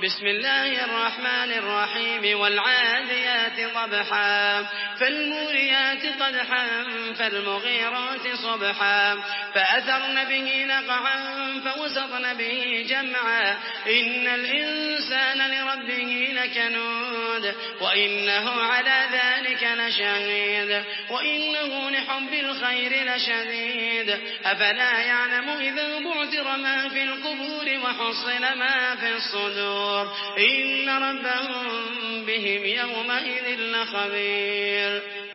بسم الله الرحمن الرحيم والعاديات ضبحا فالموريات قدحا فالمغيرات صبحا فأثرن به نقعا فوسطن به جمعا إن الإنسان لربه لكنود وإنه على ذلك لشهيد وإنه لحب الخير لشديد أفلا يعلم إذا بعثر ما في القبور وحصل ما في الصدور إن ربهم بهم يومئذ لخبير